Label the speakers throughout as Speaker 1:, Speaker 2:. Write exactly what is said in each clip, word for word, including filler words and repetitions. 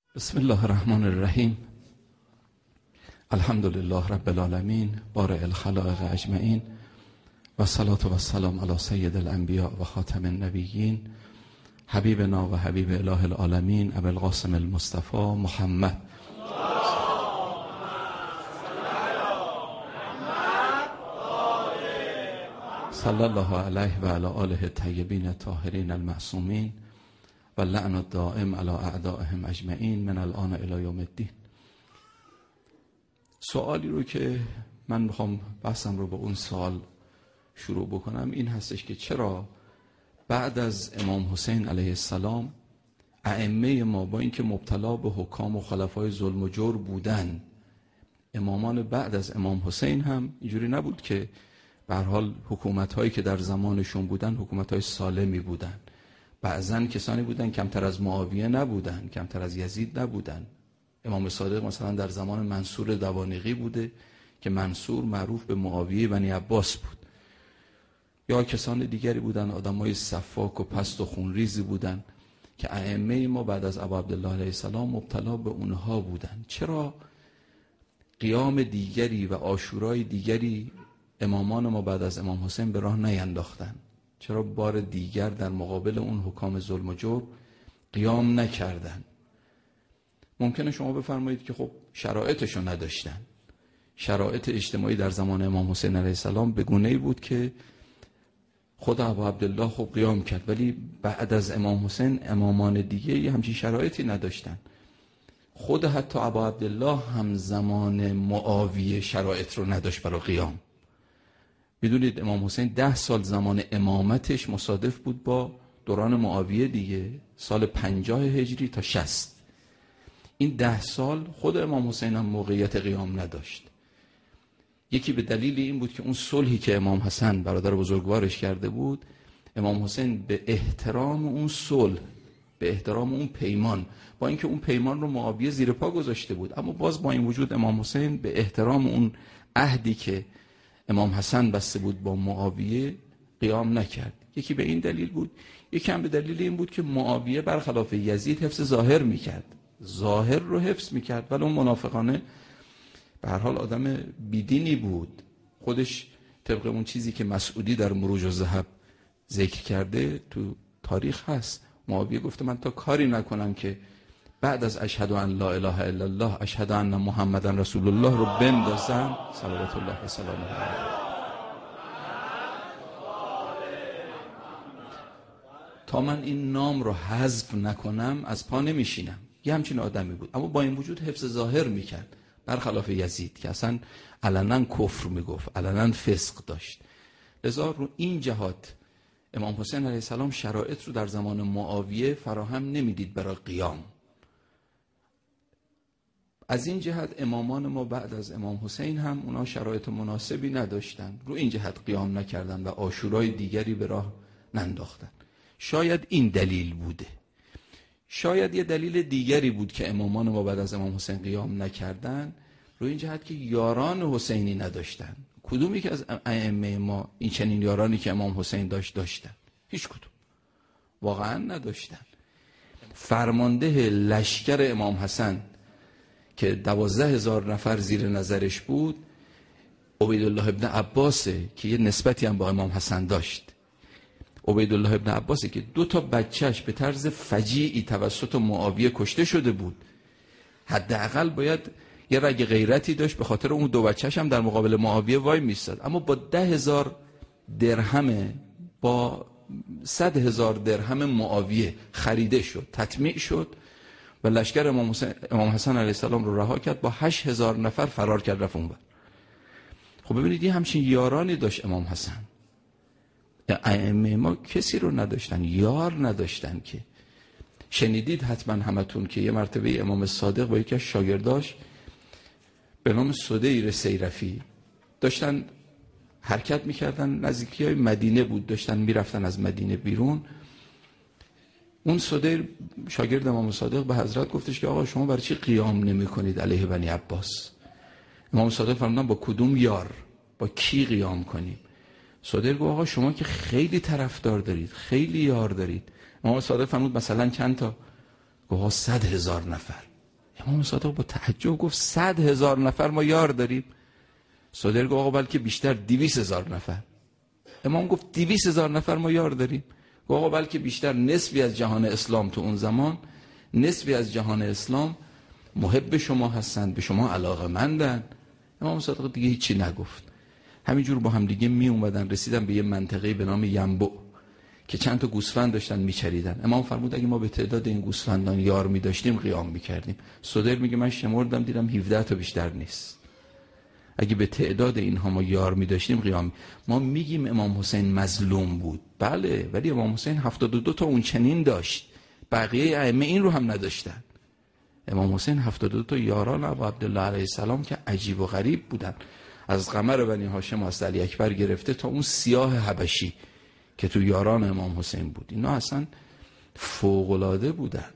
Speaker 1: بسم الله الرحمن الرحیم. الحمد لله رب العالمین، بارئ الخلائق اجمعین، و الصلاة و السلام علی سید الانبیاء و خاتم النبیین، حبیبنا و حبیب اله العالمین ابی القاسم المصطفى محمد. صلی الله علیه و علی آله الطیبین الطاهرین المعصومین و لعن الدائم علی اعدائهم اجمعین من الان الی یوم الدین. سوالی رو که من میخوام بحثم رو با اون سوال شروع بکنم این هستش که چرا بعد از امام حسین علیه السلام ائمه ما با اینکه مبتلا به حکام و خلفای ظلم و جور بودن، امامان بعد از امام حسین هم اینجوری نبود که به هر حال حکومت هایی که در زمانشون بودن حکومت های سالمی بودن. بعضن کسانی بودن کمتر از معاویه نبودن، کمتر از یزید نبودن. امام صادق مثلا در زمان منصور دوانقی بوده که منصور معروف به معاویه بنی عباس بود، یا کسان دیگری بودن آدمای صفاک و پست و خونریزی بودن که ائمه ما بعد از ابا عبدالله علیه السلام مبتلا به اونها بودن. چرا قیام دیگری و عاشورای دیگری امامان ما بعد از امام حسین به راه نینداختن؟ چرا بار دیگر در مقابل اون حکام ظلم و جور قیام نکردن؟ ممکنه شما بفرمایید که خب شرایطشو نداشتن. شرایط اجتماعی در زمان امام حسین علیه السلام به گونه‌ای بود که خود ابا عبدالله خب قیام کرد، ولی بعد از امام حسین امامان دیگه همچین شرایطی نداشتن. خود حتی ابا عبدالله هم زمان معاویه شرایط رو نداشت برای قیام. میدونید امام حسین ده سال زمان امامتش مصادف بود با دوران معاویه دیگه، سال پنجاه هجری تا شصت. این ده سال خود امام حسین هم موقعیت قیام نداشت. یکی به دلیل این بود که اون صلحی که امام حسن برادر بزرگوارش کرده بود، امام حسین به احترام اون صلح، به احترام اون پیمان، با اینکه اون پیمان رو معاویه زیر پا گذاشته بود، اما باز با این وجود امام حسین به احترام اون عهدی که امام حسن بسته بود با معاویه قیام نکرد. یکی به این دلیل بود، یکی هم به دلیل این بود که معاویه برخلاف یزید حفظ ظاهر میکرد، ظاهر رو حفظ میکرد، ولی اون منافقانه به هر حال آدم بیدینی بود. خودش طبق اون چیزی که مسعودی در مروج الذهب ذکر کرده تو تاریخ هست، معاویه گفته من تا کاری نکنم که بعد از اشهد ان لا اله الا الله اشهد ان محمدا رسول الله رو بندازم، صلوات الله و سلامه علیه، تا من این نام رو حذف نکنم از پا نمیشینم. یه همچین آدمی بود، اما با این وجود حفظ ظاهر میکرد، برخلاف یزید که اصلا علنا کفر میگفت، علنا فسق داشت. لذا رو این جهات امام حسین علیه السلام شرایط رو در زمان معاویه فراهم نمیدید برای قیام. از این جهت امامان ما بعد از امام حسین هم اونا شرایط مناسبی نداشتن، رو این جهت قیام نکردن و عاشورای دیگری به راه ننداختن. شاید این دلیل بوده. شاید یه دلیل دیگری بود که امامان ما بعد از امام حسین قیام نکردن، رو این جهت که یاران حسینی نداشتن. کدومی که از ائمه ما این چنین یارانی که امام حسین داشت داشتن؟ هیچ کدوم، واقعا نداشتن. فرمانده لشکر امام حسن که دوازده هزار نفر زیر نظرش بود عبیدالله ابن عباسه که یه نسبتی هم با امام حسن داشت. عبیدالله ابن عباسه که دو تا بچهش به طرز فجیعی توسط معاویه کشته شده بود. حداقل باید یه رگ غیرتی داشت، به خاطر اون دو بچهش هم در مقابل معاویه وای میستاد. اما با ده هزار درهم، با صد هزار درهم معاویه خریده شد، تطمیع شد و لشکر امام حسین امام حسن علیه السلام رو رها کرد، با هشت هزار نفر فرار کرد رفت اونور. خب ببینید این همچین یارانی داشت امام حسن. ائمه ما کسی رو نداشتن، یار نداشتن. که شنیدید حتما همتون که یه مرتبه امام صادق با یکی از شاگرداش به نام سدیر سیرفی داشتن حرکت میکردن، نزدیکی های مدینه بود، داشتن میرفتن از مدینه بیرون. اون سدیر شاگرد امام صادق به حضرت گفتش که آقا شما برای چی قیام نمی کنید علیه بنی عباس؟ امام صادق فرمودن با کدوم یار، با کی قیام کنیم؟ سدیر گفت آقا شما که خیلی طرفدار دارید، خیلی یار دارید. امام صادق فرمود مثلا چند تا؟ گفت صد هزار نفر. امام صادق با تعجب گفت صد هزار نفر ما یار داریم؟ صادق گفت آقا بلکه بیشتر، دویست هزار نفر. امام گفت دویست هزار نفر ما یار داریم؟ گفت آقا بلکه بیشتر، نصفی از جهان اسلام تو اون زمان، نصفی از جهان اسلام محب شما هستند، به شما علاقه‌مندن. امام صادق دیگه هیچی نگفت. همینجور با هم دیگه می اومدن، رسیدن به یه منطقه به نام ینبع که چند تا گوسفند داشتن میچریدن. امام فرمود اگه ما به تعداد این گوسفندان یار می داشتیم قیام میکردیم. صدر میگه من شمردم دیدم هفده تا بیشتر نیست. اگه به تعداد اینها ما یار می داشتیم قیام. ما میگیم امام حسین مظلوم بود، بله، ولی امام حسین هفتاد و دو تا اون چنین داشت، بقیه ائمه این رو هم نداشتن. امام حسین هفتاد و دو تا یاران ابا عبدالله علیه السلام که عجیب و غریب بودن، از قمر بنی هاشم از علی اکبر گرفته تا اون سیاه حبشی که تو یاران امام حسین بود، اینا اصلا فوق‌العاده بودن.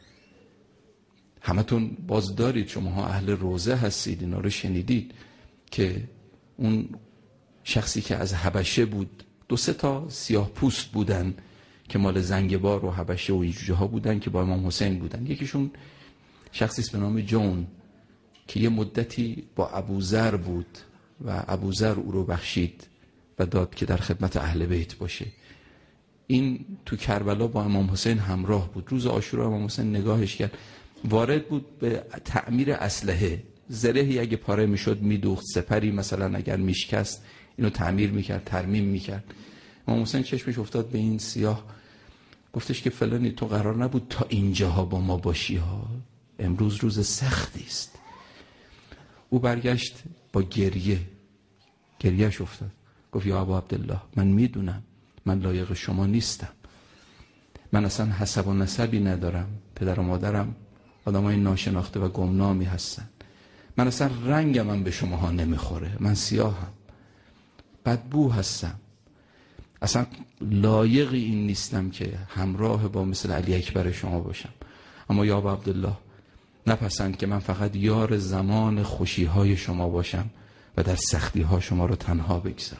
Speaker 1: همتون باز دارید، شماها اهل روزه هستید، اینا رو شنیدید که اون شخصی که از حبشه بود، دو سه تا سیاه پوست بودن که مال زنگبار و حبشه و اینجوجه ها بودن که با امام حسین بودن. یکیشون شخصی است به نام جون که یه مدتی با ابوذر بود و ابوذر او رو بخشید و داد که در خدمت اهل بیت باشه. این تو کربلا با امام حسین همراه بود. روز عاشورا امام حسین نگاهش کرد، وارد بود به تعمیر اسلحه، زرهی اگه پاره میشد میدوخت، سپری مثلا اگر میشکست اینو تعمیر میکرد، ترمیم میکرد. امام حسین چشمش افتاد به این سیاه، گفتش که فلانی تو قرار نبود تا اینجاها با ما باشی ها، امروز روز سختی است. او برگشت با گریه، گریهش افتاد، گفت یا ابا عبدالله من میدونم من لایق شما نیستم، من اصلا حسب و نسبی ندارم، پدر و مادرم آدمای ناشناخته و گمنامی هستن، من اصلا رنگم هم به شماها نمیخوره، من سیاهم، بدبو هستم، اصلا لایق این نیستم که همراه با مثل علی اکبر شما باشم. اما یا ابا عبدالله نپسند که من فقط یار زمان خوشیهای شما باشم و در سختیها شما رو تنها بگذارم،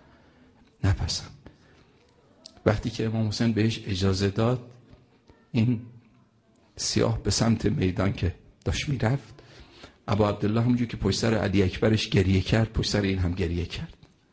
Speaker 1: نپسند. وقتی که امام حسین بهش اجازه داد، این سیاه به سمت میدان که داشت میرفت، ابا عبدالله همونجور که پشت سر علی اکبرش گریه کرد، پشت سر این هم گریه کرد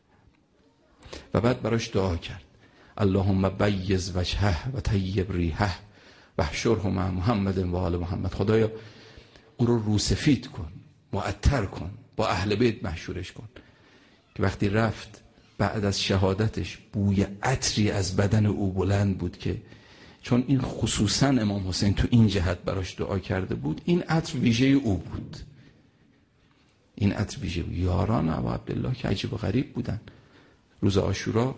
Speaker 1: و بعد براش دعا کرد اللهم بیض وجهه و طیب ریحه و احشره مع محمد و آل محمد. خدایا او رو روسفید کن، معطر کن، با اهل بیت محشورش کن. که وقتی رفت بعد از شهادتش بوی عطری از بدن او بلند بود که چون این خصوصا امام حسین تو این جهت براش دعا کرده بود، این عطر ویژه او بود، این عطر ویژه بود. یاران ابا عبدالله که عجیب و غریب بودن. روز عاشورا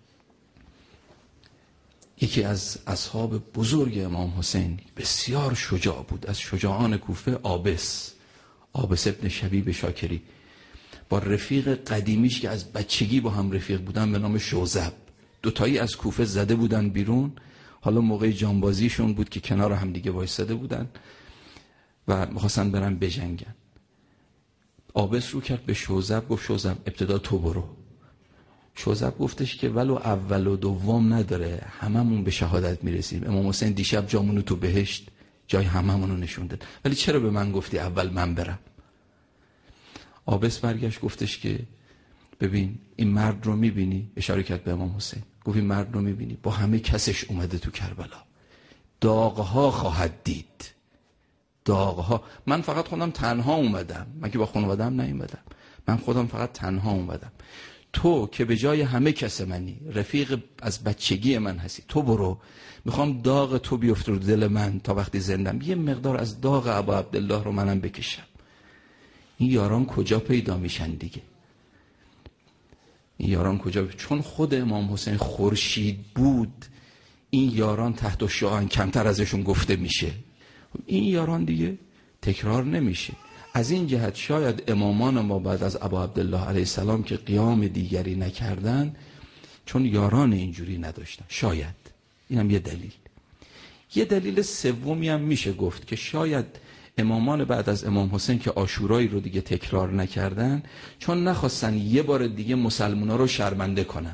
Speaker 1: یکی از اصحاب بزرگ امام حسین، بسیار شجاع بود، از شجاعان کوفه، عابس عابس ابن شبیب شاکری، با رفیق قدیمیش که از بچگی با هم رفیق بودن به نام شوذب، دوتایی از کوفه زده بودن بیرون. حالا موقع جانبازیشون بود که کنار هم دیگه وایساده بودن و می‌خواستن برن بجنگن. عابس رو کرد به شوذب، گفت شوذب ابتدا تو برو. شوذب گفتش که ولو اول و دوم نداره، هممون به شهادت میرسیم. امام حسین دیشب جامونو تو بهشت جای هممون رو نشون داد، ولی چرا به من گفتی اول من برم؟ عابس برگشت گفتش که ببین این مرد رو میبینی، اشاره کرد به امام حسین، گفت این مرد رو میبینی با همه کسش اومده تو کربلا، داغها خواهد دید، داغها. من فقط خودم تنها اومدم، من که با خانواده‌ام نیومدم، من خودم فقط تنها اومدم. تو که به جای همه کس منی، رفیق از بچگی من هستی، تو برو، میخوام داغ تو بیفته رو دل من تا وقتی زندم، یه مقدار از داغ ابا عبدالله رو منم بکشم. این یاران کجا پیدا میشن دیگه؟ این یاران کجا؟ چون خود امام حسین خورشید بود، این یاران تحت الشعاع کمتر ازشون گفته میشه. این یاران دیگه تکرار نمیشه. از این جهت شاید امامان ما بعد از ابا عبدالله علیه السلام که قیام دیگری نکردن چون یاران اینجوری نداشتن، شاید اینم یه دلیل. یه دلیل سومی هم میشه گفت که شاید امامان بعد از امام حسین که عاشورایی رو دیگه تکرار نکردن چون نخواستن یه بار دیگه مسلمونا رو شرمنده کنن،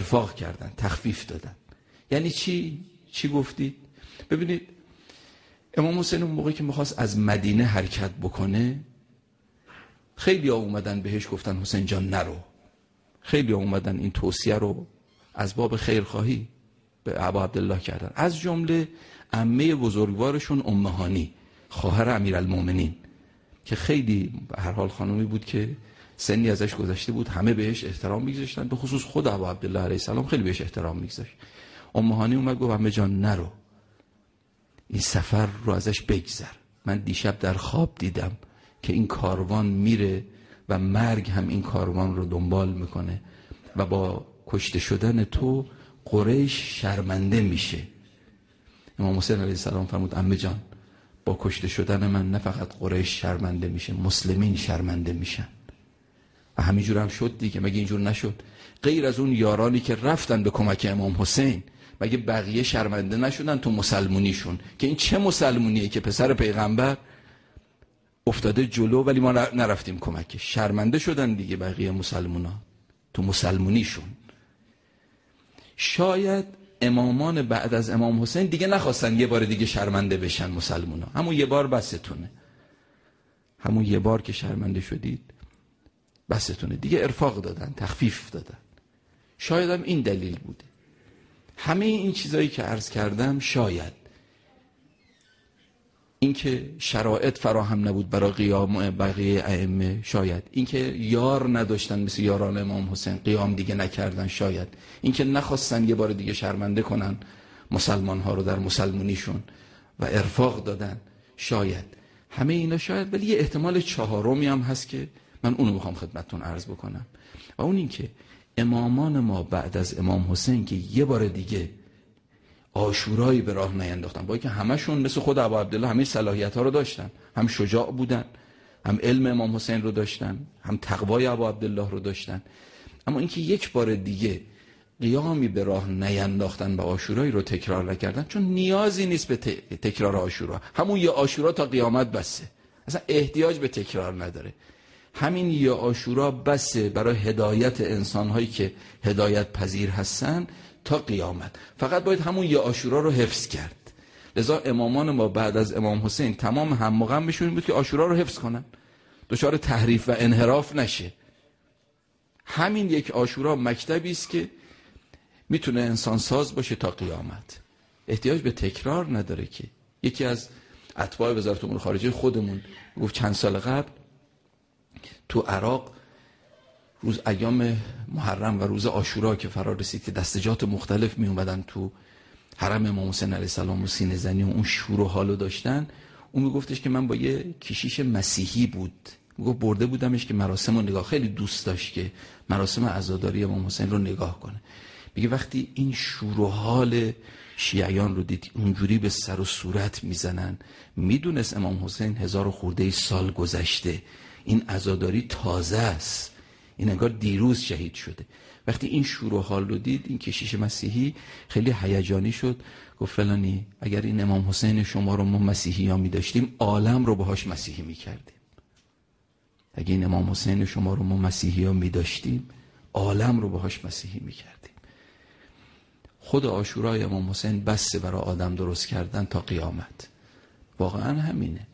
Speaker 1: ارفاق کردن، تخفیف دادن. یعنی چی؟ چی گفتید؟ ببینید امام حسین اون موقعی که میخواست از مدینه حرکت بکنه، خیلی ها اومدن بهش گفتن حسین جان نرو. خیلی ها اومدن این توصیه رو از باب خیرخواهی به ابا عبدالله کردن، از جمله عمه بزرگوارشون ام هانی، خواهر امیرالمومنین، که خیلی به هر حال خانومی بود که سنی ازش گذشته بود، همه بهش احترام میگذاشتن، به خصوص خود ابا عبدالله علیه السلام خیلی بهش احترام میگذاشت. ام هانی اومد گفت عمه جان نرو، این سفر رو ازش بگذر. من دیشب در خواب دیدم که این کاروان میره و مرگ هم این کاروان رو دنبال میکنه و با کشته شدن تو قریش شرمنده میشه. امام حسین علیه السلام فرمود عمه جان، با کشته شدن من نه فقط قریش شرمنده میشه، مسلمین شرمنده میشن. و همینجور هم شد دیگه، مگه اینجور نشد؟ غیر از اون یارانی که رفتن به کمک امام حسین، مگه بقیه شرمنده نشدن تو مسلمونیشون؟ که این چه مسلمونیه که پسر پیغمبر افتاده جلو ولی ما نرفتیم کمکش؟ شرمنده شدن دیگه بقیه مسلمونا تو مسلمونیشون. شاید امامان بعد از امام حسین دیگه نخواستن یه بار دیگه شرمنده بشن مسلمونا، همون یه بار بستونه، همون یه بار که شرمنده شدید بستونه دیگه، ارفاق دادن، تخفیف دادن. شاید هم این دلیل بوده. همه این چیزایی که عرض کردم، شاید اینکه شرایط فراهم نبود برای قیام بقیه ائمه، شاید اینکه یار نداشتن مثل یاران امام حسین قیام دیگه نکردن، شاید اینکه نخواستن یه بار دیگه شرمنده کنن مسلمان ها رو در مسلمونیشون و ارفاق دادن، شاید همه اینا شاید. ولی یه احتمال چهارمی هم هست که من اونو میخوام خدمتتون عرض بکنم، و اون این که امامان ما بعد از امام حسین که یه بار دیگه عاشورایی به راه نینداختن، با اینکه همشون مثل خود ابا عبدالله همه صلاحیت ها رو داشتن، هم شجاع بودن، هم علم امام حسین رو داشتن، هم تقوای ابا عبدالله رو داشتن، اما اینکه یک بار دیگه قیامی به راه نینداختن و عاشورایی رو تکرار نکردن، چون نیازی نیست به تکرار عاشورا، همون یه عاشورا تا قیامت بسه، اصلا احتیاج به تکرار نداره. همین یه عاشورا بسه برای هدایت انسان‌هایی که هدایت پذیر هستن تا قیامت. فقط باید همون یه عاشورا رو حفظ کرد. لذا امامان ما بعد از امام حسین تمام هم و غمشون بود که عاشورا رو حفظ کنن، دچار تحریف و انحراف نشه. همین یک عاشورا مکتبی است که میتونه انسان ساز باشه تا قیامت، احتیاج به تکرار نداره. که یکی از اتباع وزارت امور خارجه خودمون گفت چند سال قبل تو عراق روز ایام محرم و روز عاشورا که فرا رسید که دستجات مختلف می اومدن تو حرم امام حسین علیه السلام و سینه زنی و اون شور و حالو داشتن، اون میگفتش که من با یه کشیش مسیحی بود، میگفت برده بودمش که مراسم رو نگاه، خیلی دوست داشت که مراسم عزاداری امام حسین رو نگاه کنه. میگه وقتی این شور و حال شیعیان رو دید اونجوری به سر و صورت میزنن، میدونست امام حسین هزار و خورده سال گذشته، این عزاداری تازه است، این انگار دیروز شهید شده. وقتی این شور و حال رو دید این کشیش مسیحی خیلی هیجانی شد، گفت فلانی اگر این امام حسین شما رو ما مسیحی ها می داشتیم عالم رو باهاش مسیحی می کردیم، اگر این امام حسین شما رو ما مسیحی ها می داشتیم عالم رو باهاش مسیحی می کردیم. خود عاشورای امام حسین بسه برای آدم درست کردن تا قیامت، واقعا همینه.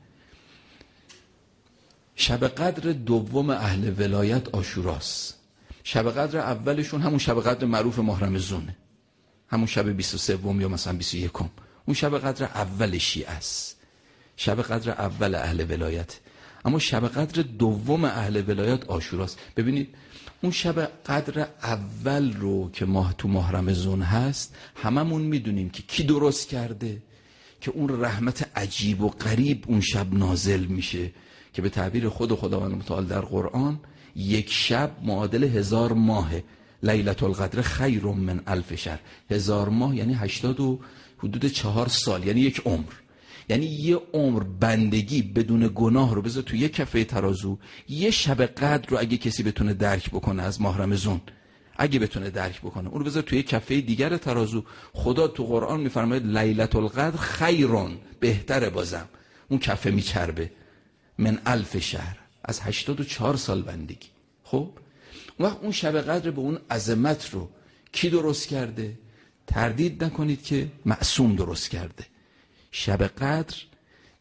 Speaker 1: شب قدر دوم اهل ولایت عاشوراست. شب قدر اولشون همون شب قدر معروف ماه رمضونه، همون شب بیست و سوم یا مثلا بیست و یکم، اون شب قدر اول شیعه است، شب قدر اول اهل ولایت. اما شب قدر دوم اهل ولایت عاشوراست. ببینید اون شب قدر اول رو که ماه تو ماه رمضان هست، هممون میدونیم که کی درست کرده، که اون رحمت عجیب و غریب اون شب نازل میشه که به تعبیر خود خداوند متعال در قرآن یک شب معادل هزار ماهه. لیلة القدر خیر من الف شهر. هزار ماه یعنی هشتاد و حدود چهار سال، یعنی یک عمر. یعنی یه عمر بندگی بدون گناه رو بذار تو یه کفه ترازو. یه شب قدر رو اگه کسی بتونه درک بکنه از ماه رمضان، اگه بتونه درک بکنه اون رو بذار تو یه کفه دیگر ترازو. خدا تو قرآن میفرماید لیلة القدر خیرون، بهتره، بازم اون کفه میچربه، من الف شهر، از هشتاد و چهار سال بندگی. خب اون وقت اون شب قدر به اون عظمت رو کی درست کرده؟ تردید نکنید که معصوم درست کرده. شب قدر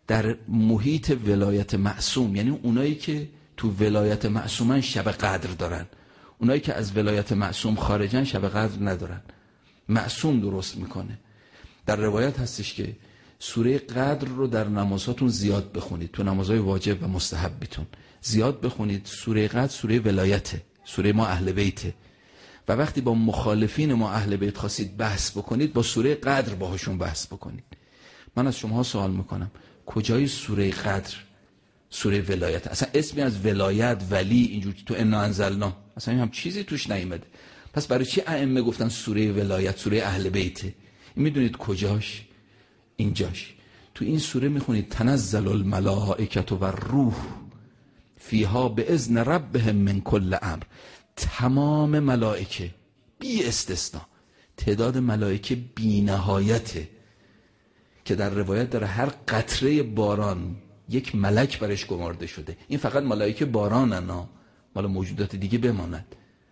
Speaker 1: در محیط ولایت معصوم، یعنی اونایی که تو ولایت معصومن شب قدر دارن، اونایی که از ولایت معصوم خارجن شب قدر ندارن. معصوم درست میکنه. در روایت هستش که سوره قدر رو در نمازاتون زیاد بخونید، تو نمازهای واجب و مستحبتون زیاد بخونید. سوره قدر سوره ولایته، سوره ما اهل بیته، و وقتی با مخالفین ما اهل بیت خواستید بحث بکنید با سوره قدر باهاشون بحث بکنید. من از شما سوال میکنم کجای سوره قدر سوره ولایت؟ اصلا اسمی از ولایت ولی اینجور تو انا انزلنا اصلا هم چیزی توش نیومده. پس برای چی ائمه گفتن سوره ولایت سوره اهل بیته؟ میدونید کجاش؟ اینجاش. تو این سوره میخونید تنزل الملائکه و الروح فیها باذن ربهم من کل امر. تمام ملائکه بی استثنا، تعداد ملائکه بی نهایته که در روایت داره هر قطره باران یک ملک برش گمارده شده. این فقط ملائکه بارانن ها، مال موجودات دیگه بماند.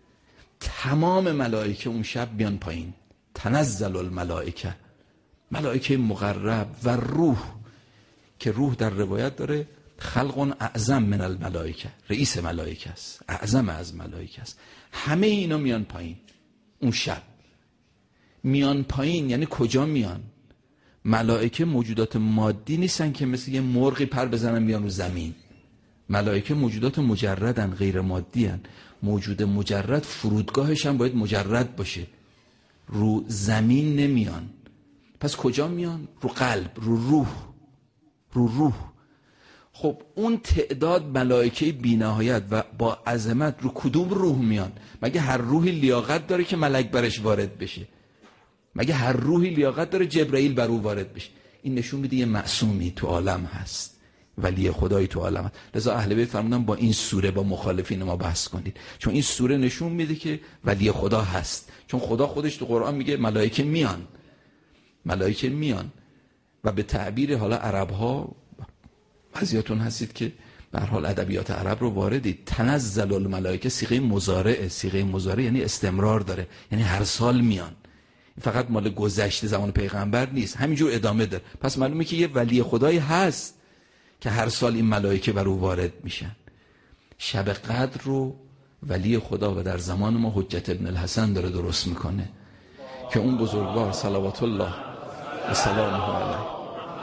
Speaker 1: تمام ملائکه اون شب بیان پایین. تنزل الملائکه، ملائکه مقرب و روح، که روح در روایت داره خلق اعظم من الملائکه، رئیس ملائکه است، اعظم از ملائکه است. همه اینا میان پایین اون شب. میان پایین یعنی کجا میان؟ ملائکه موجودات مادی نیستن که مثل یه مرغی پر بزنن میان رو زمین. ملائکه موجودات مجردن، غیر مادی هن. موجود مجرد فرودگاهش هم باید مجرد باشه، رو زمین نمیان. پس کجا میان؟ رو قلب، رو روح، رو روح. خب اون تعداد ملائکه بی نهایت و با عظمت رو کدوم روح میان؟ مگه هر روحی لیاقت داره که ملک برش وارد بشه؟ مگه هر روحی لیاقت داره جبرائیل بر او وارد بشه؟ این نشون میده یه معصومی تو عالم هست، ولی خدایی تو عالم هست. لذا اهل بیت فرمودن با این سوره با مخالفین ما بحث کنید، چون این سوره نشون میده که ولی خدا هست. چون خدا خودش تو قرآن میگه ملائکه میان، ملائکه میان. و به تعبیر حالا عرب ها، بعضیاتون هستید که به هر حال ادبیات عرب رو واردید، تنزل الملائکه صیغه مضارعه. صیغه مضارع یعنی استمرار داره، یعنی هر سال میان. فقط مال گذشته زمان پیغمبر نیست، همینجور ادامه داره. پس معلومه که یه ولی خدایی هست که هر سال این ملائکه بر او وارد میشن. شب قدر رو ولی خدا و در زمان ما حجت ابن الحسن داره درست میکنه که اون بزرگوار صلوات الله و سلامه علیه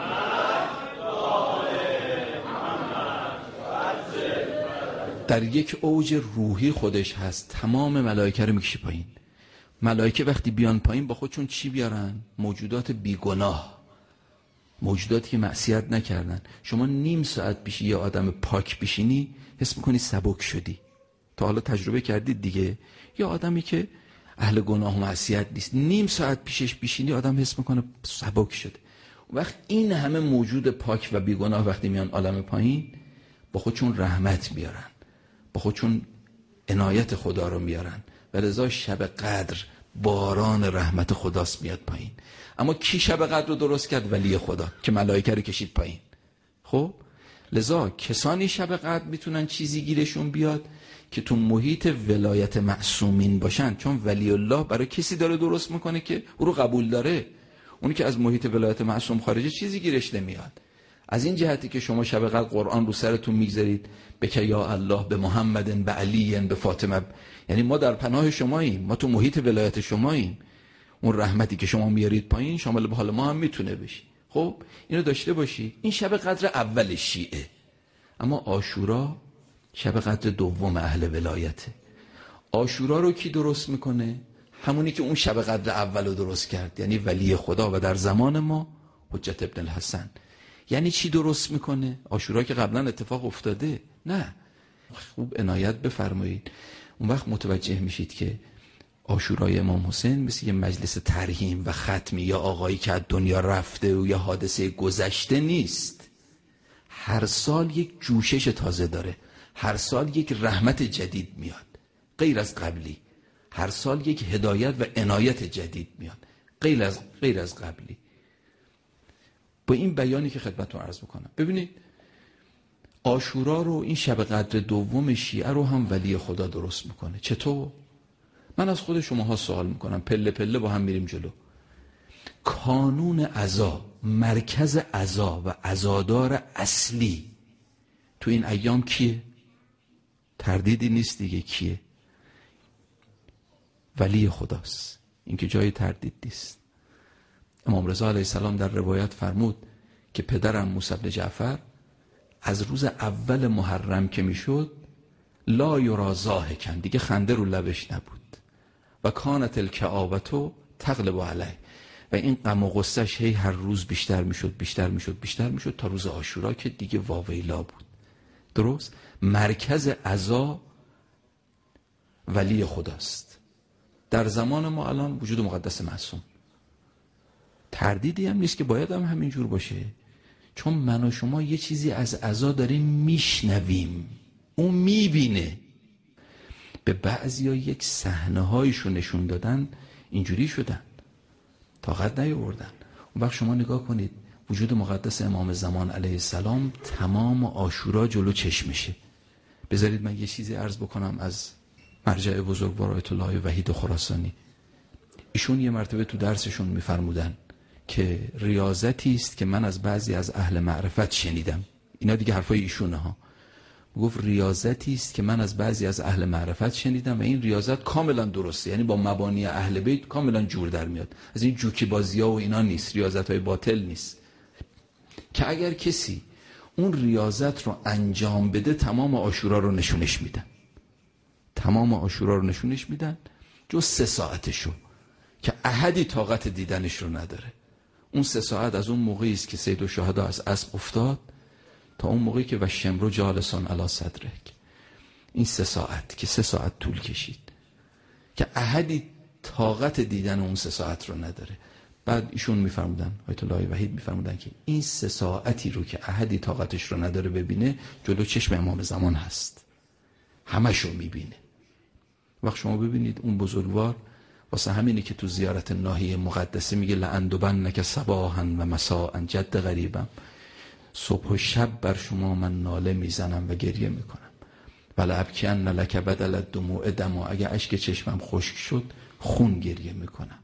Speaker 1: در یک اوج روحی خودش هست، تمام ملائکه رو میکشه پایین. ملائکه وقتی بیان پایین با خودشون چی بیارن؟ موجودات بیگناه، موجوداتی که معصیت نکردن. شما نیم ساعت پیش یه آدم پاک بشینی حس میکنی سبک شدی. تا حالا تجربه کردید دیگه؟ یا آدمی که اهل گناه و معصیت نیست، نیم ساعت پیشش بشینی آدم حس میکنه سبک شده. وقت این همه موجود پاک و بیگناه وقتی میان عالم پایین با خودشون رحمت میارن، با خودشون عنایت خدا رو میارن و لذا شب قدر باران رحمت خداست میاد پایین. اما کی شب قدر رو درست کرد؟ ولی خدا که ملائکه رو کشید پایین. خب لذا کسانی شب قدر میتونن چیزی گیرشون بیاد که تو محیط ولایت معصومین باشن، چون ولی الله برای کسی داره درست میکنه که او رو قبول داره. اونی که از محیط ولایت معصوم خارجه چیزی گیرش نمیاد. از این جهتی که شما شب قدر قرآن رو سرتون میگذارید بک یا الله به محمد به علی به فاطمه، یعنی ما در پناه شماییم، ما تو محیط ولایت شماییم. اون رحمتی که شما میارید پایین شامل به حال ما هم میتونه بشی. خب اینو داشته باشی. این شب قدر اول شیعه. اما عاشورا شب قدر دوم اهل ولایته. عاشورا رو کی درست میکنه؟ همونی که اون شب قدر اول رو درست کرد، یعنی ولی خدا و در زمان ما حجت ابن الحسن. یعنی چی درست میکنه؟ عاشورا که قبلا اتفاق افتاده؟ نه. خوب عنایت بفرمایید. اون وقت متوجه میشید که عاشورای امام حسین مثل یه مجلس ترحیم و ختمی یا آقایی که از دنیا رفته و یا حادثه گذشته نیست. هر سال یک جوشش تازه داره، هر سال یک رحمت جدید میاد غیر از قبلی، هر سال یک هدایت و عنایت جدید میاد غیر از غیر از قبلی. با این بیانی که خدمتتون عرض میکنم، ببینید عاشورا رو، این شب قدر دوم شیعه رو هم ولی خدا درست میکنه. چطور؟ من از خود شماها سوال میکنم، پله پله با هم میریم جلو. کانون عزا، مرکز عزا و عزادار اصلی تو این ایام کیه؟ تردیدی نیست دیگه. کیه؟ ولی خداست. این که جای تردید نیست. امام رضا علیه السلام در روایت فرمود که پدرم موسی بن جعفر از روز اول محرم که میشد لا یرا ضاحکا، دیگه خنده رو لبش نبود، و کانت الکآبة تغلب علیه، و این غم و غصهش هی هر روز بیشتر میشد بیشتر میشد بیشتر میشد تا روز عاشورا که دیگه واویلا بود. درست؟ مرکز عزا ولی خداست. در زمان ما الان وجود مقدس معصوم، تردیدی هم نیست که باید هم همینجور باشه، چون من و شما یه چیزی از عزا داریم میشنویم، اون میبینه. به بعضیا یک صحنه هایشو نشون دادن اینجوری شدن، طاقت نیاوردن. اون وقت شما نگاه کنید وجود مقدس امام زمان علیه السلام تمام عاشورا جلو چشمشه. بذارید من یه چیزی عرض بکنم از مرجع بزرگوار آیت الله وحید خراسانی. ایشون یه مرتبه تو درسشون میفرمودن که ریاضتی است که من از بعضی از اهل معرفت شنیدم. اینا دیگه حرفای ایشونه ها. گفت ریاضتی است که من از بعضی از اهل معرفت شنیدم و این ریاضت کاملا درسته، یعنی با مبانی اهل بیت کاملا جور در میاد، از این جوکی بازی ها و اینا نیست، ریاضت های باطل نیست، که اگر کسی اون ریاضت رو انجام بده تمام عاشورا رو نشونش میدن، تمام عاشورا رو نشونش میدن جز سه ساعتشو که احدی طاقت دیدنش رو نداره. اون سه ساعت از اون موقعی است که سید الشهدا از اسب افتاد تا اون موقعی که و شمرو جالسان علی صدرک، این سه ساعت که سه ساعت طول کشید که احدی طاقت دیدن اون سه ساعت رو نداره. بعد ایشون میفرمودن، آیت الله وحید میفرمودن که این سه ساعتی رو که احدی طاقتش رو نداره ببینه جلو چشم امام زمان هست، همشو میبینه. وقت شما ببینید اون بزرگوار واسه همینه که تو زیارت ناحیه مقدسه میگه لأندبنک صباحا و مساء جد غریبم، صبح و شب بر شما من ناله میزنم و گریه میکنم. ولا ابکین لک بدل الدموع دما، اگه اشک چشمم خشک شد خون گریه میکنم.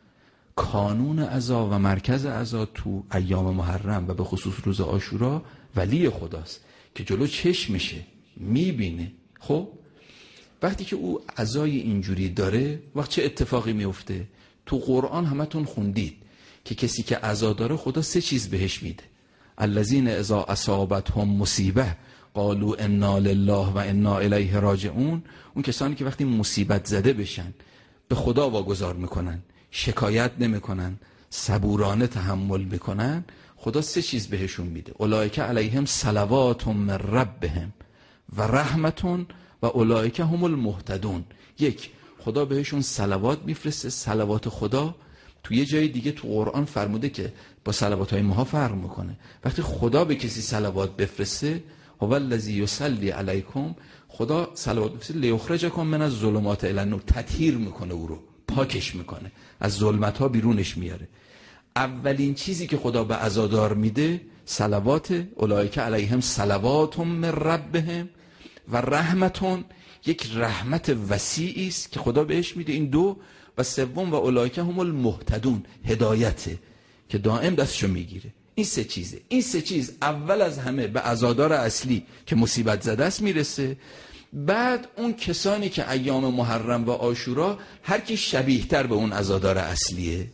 Speaker 1: کانون عزا و مرکز عزا تو ایام محرم و به خصوص روز عاشورا ولی خداست که جلو چشمشه، میبینه. خب وقتی که او عزای اینجوری داره، وقت چه اتفاقی میفته؟ تو قرآن همتون خوندید که کسی که عزا داره خدا سه چیز بهش میده. الذین اذا اصابتهم مصیبه قالوا انا لله و انا الیه راجعون. اون کسانی که وقتی مصیبت زده بشن به خدا واگذار میکنن، شکایت نمیکنن، صبورانه تحمل میکنن، خدا سه چیز بهشون میده. اولئک علیهم صلوات من ربهم و رحمتون و اولئک هم المهتدون. یک، خدا بهشون صلوات میفرسته. صلوات خدا تو یه جای دیگه تو قرآن فرموده که با صلوات های ماها فرق میکنه. وقتی خدا به کسی صلوات بفرسته، هو الذی یصلی علیکم، خدا صلوات بفرسته لیخرجکم من الظلمات الی النور، تطهیر میکنه، او رو پاکش میکنه، از ظلمت ها بیرونش میاره. اولین چیزی که خدا به عزادار میده صلوات، اولئک علیهم صلوات من ربهم و رحمتون، یک رحمت وسیعی است که خدا بهش میده. این دو. و سوم و اولئک هم المهتدون، هدایته که دائم دستشو میگیره. این سه چیزه. این سه چیز اول از همه به عزادار اصلی که مصیبت زده است میرسه. بعد اون کسانی که ایام محرم و عاشورا هر کی شبیه تر به اون عزادار اصلیه،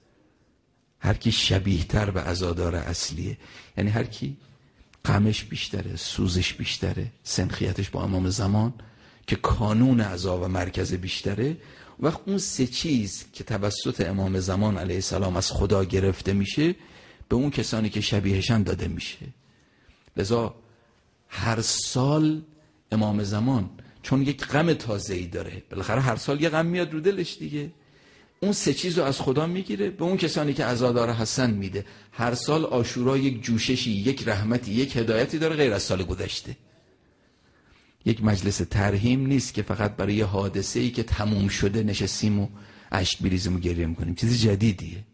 Speaker 1: هر کی شبیه تر به عزادار اصلیه، یعنی هر کی غمش بیشتره، سوزش بیشتره، سنخیتش با امام زمان که کانون عزا و مرکز بیشتره، وقت اون سه چیز که توسط امام زمان علیه السلام از خدا گرفته میشه به اون کسانی که شبیهشن داده میشه. لذا هر سال امام زمان چون یک غم تازه‌ای داره، بالاخره هر سال یه غم میاد رو دلش دیگه، اون سه چیز رو از خدا میگیره به اون کسانی که عزادار هستن میده. هر سال عاشورا یک جوششی، یک رحمتی، یک هدایتی داره غیر از سال گذشته. یک مجلس ترحیم نیست که فقط برای یه حادثه‌ای که تموم شده نشستیم و اشک بریزیم و گریه میکنیم. چیز جدیدیه.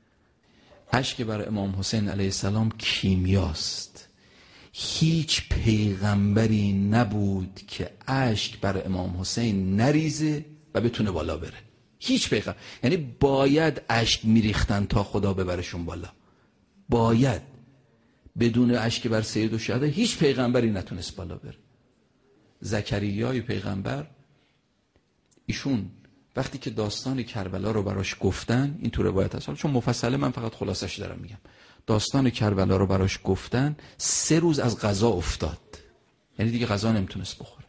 Speaker 1: اشک برای امام حسین علیه السلام کیمیاست. هیچ پیغمبری نبود که اشک برای امام حسین نریزه و بتونه بالا بره. هیچ پیغمبر، یعنی باید اشک میریختن تا خدا ببرشون بالا، باید. بدون اشک بر سید الشهدا هیچ پیغمبری نتونست بالا بره. زکریای پیغمبر، ایشون وقتی که داستان کربلا رو براش گفتن، این تو روایت هست، چون مفصله من فقط خلاصش دارم میگم، داستان کربلا رو براش گفتن، سه روز از غذا افتاد، یعنی دیگه غذا نمیتونست بخوره.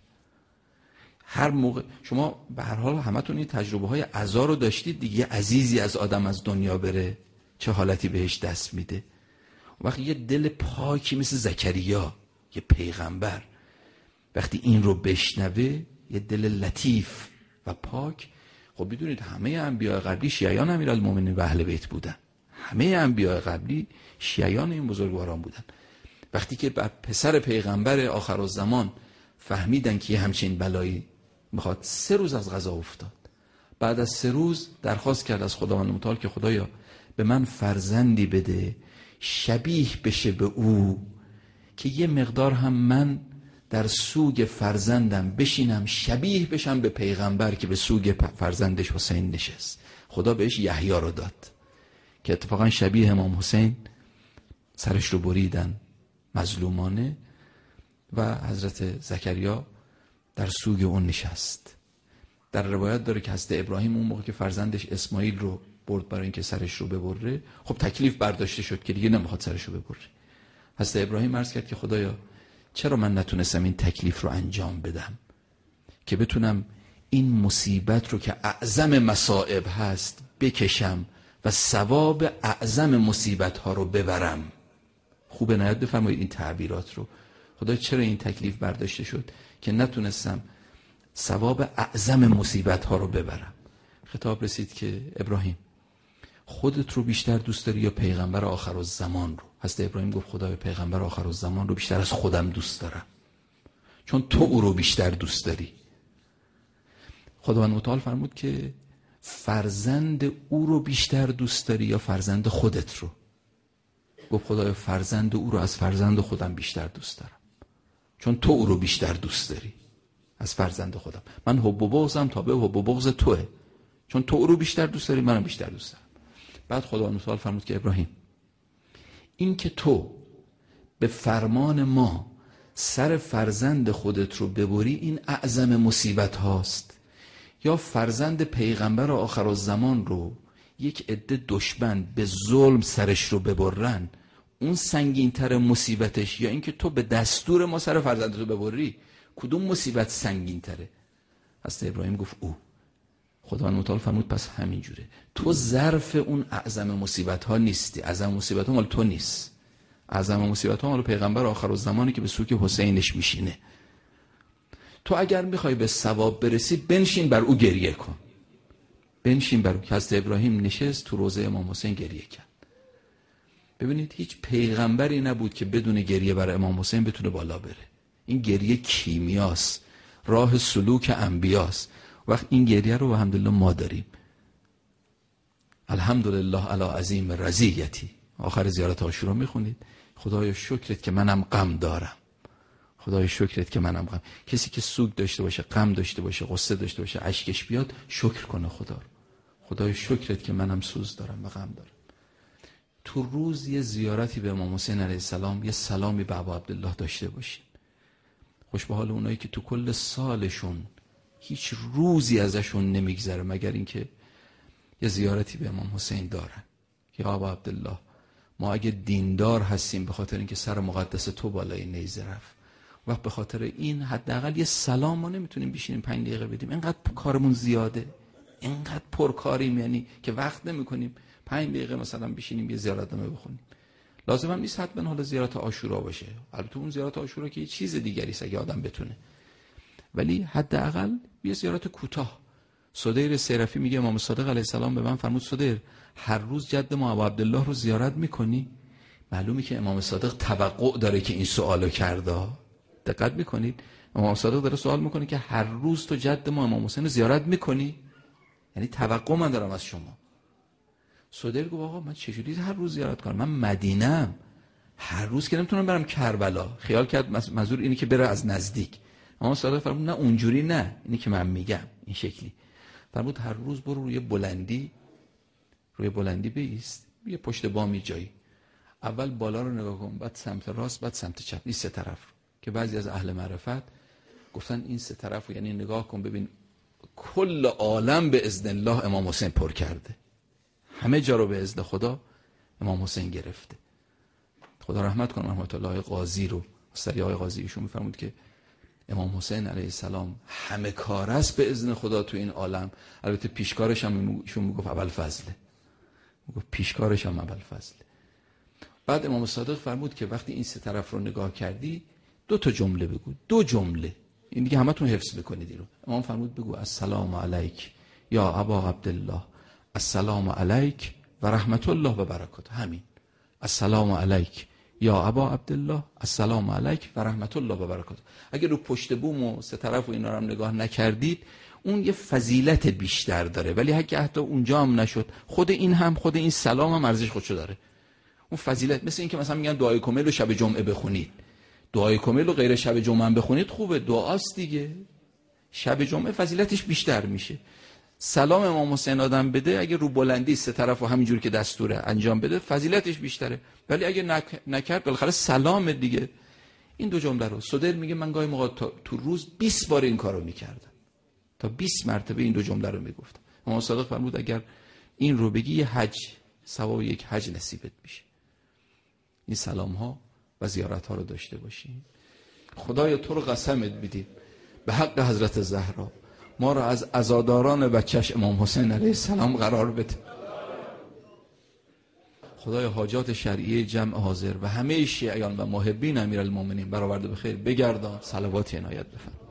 Speaker 1: هر موقع شما به هر حال همتون این تجربه های عزا رو داشتید دیگه، عزیزی از آدم از دنیا بره چه حالتی بهش دست میده. وقتی یه دل پاکی مثل زکریا، یه پیغمبر، وقتی این رو بشنوه، یه دل لطیف و پاک. خب بدونید همه انبیاء قبلی شیعیان امیرالمومنین و اهل بیت بودن، همه انبیاء قبلی شیعیان این بزرگواران بودن. وقتی که پسر پیغمبر آخرالزمان فهمیدن که یه همچین بلایی میخواد، سه روز از غذا افتاد. بعد از سه روز درخواست کرد از خداوند متعال که خدایا به من فرزندی بده شبیه بشه به او، که یه مقدار هم من در سوگ فرزندم بشینم، شبیه بشم به پیغمبر که به سوگ فرزندش حسین نشست. خدا بهش یحیی رو داد که اتفاقا شبیه امام حسین سرش رو بریدن مظلومانه و حضرت زکریا در سوگ اون نشست. در روایت داره که حضرت ابراهیم اون موقع که فرزندش اسماعیل رو برد برای اینکه سرش رو ببره، خب تکلیف برداشته شد که دیگه نمیخواد سرش رو ببره. حضرت ابراهیم عرض کرد که خدایا چرا من نتونستم این تکلیف رو انجام بدم که بتونم این مصیبت رو که اعظم مصائب هست بکشم و ثواب اعظم مصیبت ها رو ببرم. خوب عنایت بفرمایید این تعبیرات رو. خدایا چرا این تکلیف برداشته شد که نتونستم ثواب اعظم مصیبت ها رو ببرم. خطاب رسید که ابراهیم خودت رو بیشتر دوست داری یا پیغمبر آخرالزمان رو؟ حضرت ابراهیم گفت خدای پیغمبر آخرالزمان رو بیشتر از خودم دوست دارم، چون تو او رو بیشتر دوست داری. خداوند متعال فرمود که فرزند او رو بیشتر دوست داری یا فرزند خودت رو؟ گفت خدای فرزند او رو از فرزند خودم بیشتر دوست دارم، چون تو او رو بیشتر دوست داری از فرزند خودم. من حب و بغضم تابع حب و بغض توه، چون تو او رو بیشتر دوست داری منم بیشتر دوست دارم. بعد خداوند متعال فرمود که ابراهیم این که تو به فرمان ما سر فرزند خودت رو ببری این اعظم مصیبت هاست، یا فرزند پیغمبر آخرالزمان رو یک عده دشمن به ظلم سرش رو ببرن اون سنگین تر مصیبتش، یا اینکه تو به دستور ما سر فرزندت رو ببری، کدوم مصیبت سنگین تره؟ حضرت ابراهیم گفت او. خداوند متعال فرمود پس همین جوره، تو ظرف اون اعظم مصیبت ها نیستی، اعظم مصیبت ها مال تو نیست، اعظم مصیبت ها مال پیغمبر آخرالزمانی که به سوگ حسینش میشینه. تو اگر میخوای به ثواب برسی بنشین بر او گریه کن، بنشین بر او. که حضرت ابراهیم نشست تو روضه امام حسین گریه کرد. ببینید هیچ پیغمبری نبود که بدون گریه برای امام حسین بتونه بالا بره. این گریه کیمیاست، راه سلوک انبیاست. وقت این گریه رو الحمدلله ما داریم. الحمدلله علی عظیم رضیتی. آخر زیارت عاشورا میخونید خدایا شکرت که منم غم دارم، خدایا شکرت که منم غم. کسی که سوگ داشته باشه، غم داشته باشه، غصه داشته باشه، اشکش بیاد، شکر کنه خدا رو. خدایا شکرت که منم سوز دارم و غم دارم. تو روز یه زیارتی به امام حسین علیه السلام، یه سلامی به ابا عبدالله داشته باشیم. خوش به حال اونایی که تو کل سالشون هیچ روزی ازشون نمیگذره مگر اینکه یه زیارتی به امام حسین دارن. یا ابا عبدالله ما اگه دیندار هستیم به خاطر اینکه سر مقدس تو بالای نیزه رفت، وقت به خاطر این حداقل یه سلام ما نمیتونیم بشینیم پنج دقیقه بدیم؟ اینقدر کارمون زیاده، اینقدر پرکاریم، یعنی که وقت نمیکنیم پنج دقیقه مثلا بشینیم یه زیارتنامه بخونیم. لازم هم نیست حتما حالا زیارت عاشورا باشه، البته اون زیارت عاشورا که یه چیز دیگری است اگه آدم بتونه، ولی حداقل یه زیارت کوتاه. صدیر سیرفی میگه امام صادق علیه السلام به من فرمود صدیر هر روز جد ما ابو عبدالله رو زیارت میکنی؟ معلومه که امام صادق توقع داره که این سوالو کرده. دقت میکنید امام صادق داره سوال میکنه که هر روز تو جد ما امام حسین رو زیارت میکنی؟ یعنی توقع من دارم از شما. صدیر گفت آقا من چجوری هر روز زیارت کنم؟ من مدینه‌ام، هر روز که نمیتونم برم کربلا. خیال کرد منظور اینی که بره از نزدیک. امام صادق فرمود نه اونجوری نه، اینی که من میگم این شکلی. فرمود هر روز برو روی بلندی روی بلندی بایست، یه پشت بامی جایی، اول بالا رو نگاه کن، بعد سمت راست، بعد سمت چپ، این سه طرف رو. که بعضی از اهل معرفت گفتن این سه طرف رو یعنی نگاه کن ببین کل عالم به اذن الله امام حسین پر کرده، همه جا رو به اذن خدا امام حسین گرفته. خدا رحمت کنه رحمت الله قاضی رو، سری آقای قاضی، ایشون میفرمود که امام حسین علیه السلام همه کار است به اذن خدا تو این عالم. البته پیشکارش هم ایشون میگفت اول فضله، میگفت پیشکارش هم اول فضله. بعد امام صادق فرمود که وقتی این سه طرف رو نگاه کردی دو تا جمله بگو، دو جمله، این دیگه همتون حفظ بکنید این رو. امام فرمود بگو السلام علیک یا ابا عبدالله، السلام علیک و رحمت الله و برکاته. همین السلام علیک یا ابا عبدالله، السلام علیک و رحمت الله و برکاته. اگر رو پشت بوم و سه طرف و اینا رو هم نگاه نکردید اون یه فضیلت بیشتر داره، ولی اگه حتی اونجا هم نشد خود این هم خود این سلام هم ارزش خودشو داره. اون فضیلت مثل این که مثلا میگن دعای کمیل رو شب جمعه بخونید، دعای کمیل رو غیر شب جمعه هم بخونید خوبه، دعاست دیگه، شب جمعه فضیلتش بیشتر میشه. سلام امام حسین آدم بده اگه رو بلندی سه طرف و همینجور که دستوره انجام بده فضیلتش بیشتره، ولی اگه نک... نکرد بالاخره سلام دیگه. این دو جمله رو صدر میگه من گاهی موقع تو روز بیست بار این کارو میکردم، تا بیست مرتبه این دو جمله رو میگفتم. امام صادق فرمود اگر این رو بگی یه حج، ثواب یک حج نصیبت میشه. این سلام ها و زیارت ها رو داشته باشیم. خدایا تو رو قسمت میدیم به حق حضرت زهرا ما رو از عزاداران بچه‌ش امام حسین علیه السلام قرار بده. خدایا حاجات شرعی جمع حاضر و همه شیعیان و محبین امیرالمومنین برآورده به خیر بگردان. صلوات عنایت بفرما.